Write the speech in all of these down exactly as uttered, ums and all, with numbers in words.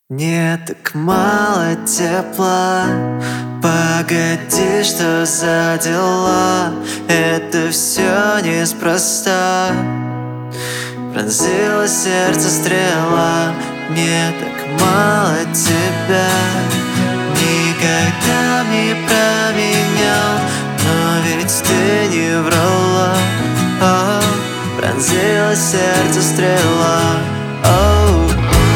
Мне так мало тепла. Погоди, что за дела? Это все неспроста. Пронзила сердце стрела. Мне так мало тебя. Никогда не променял, но ведь ты не врала. О, пронзила сердце стрела. Оу.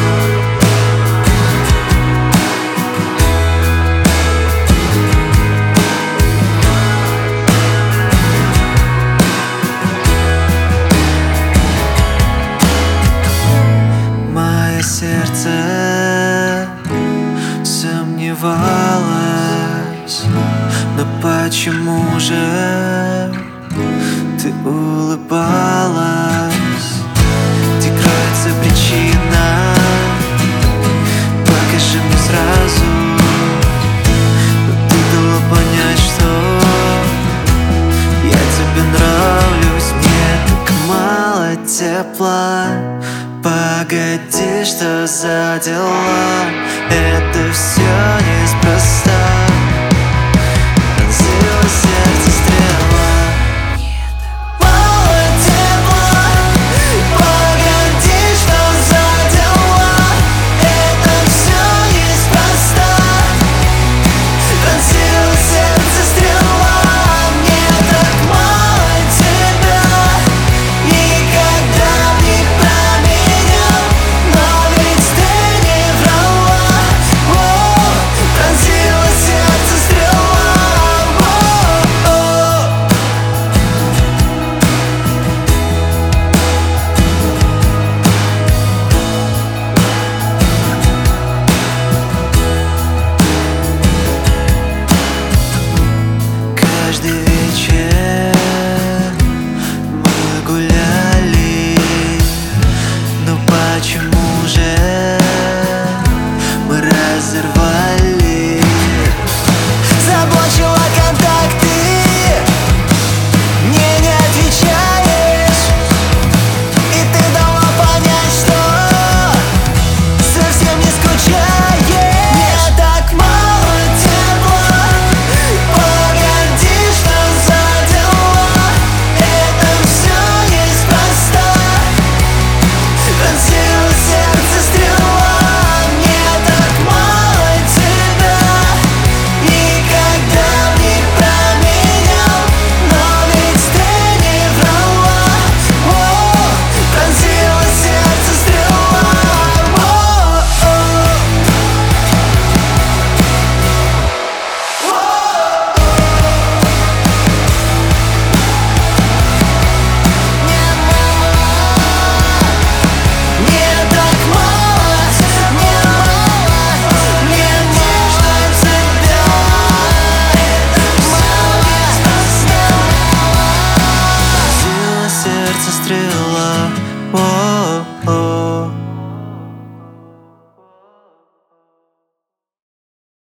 Сердце сомневалось, но почему же ты улыбалась? Где кроется причина? Покажи мне сразу. Но ты дала понять, что я тебе нравлюсь. Мне так мало тепла. Погоди, что за дела? Это все неспроста. Пронзила сердце стрела. Мне так мало тепла. Погоди, что за дела? Это все неспроста. Пронзила сердце стрела. Мне так мало тебя. Никогда не променял. Каждый вечер мы гуляли, но почему же мы разорвали? Заблочила контакты, мне не отвечаешь, и ты дала понять, что совсем не скучаешь. Мне так мало тепла. Погоди, что за дела? Это все неспроста. Пронзила сердце стрела. Мне так мало тебя. Никогда не променял, но ведь ты не врала. О, пронзила сердце стрела. О, о. Мне так мало, мне мало, мне нужно тебя. Это мало, пронзила сердце стрела. О, о.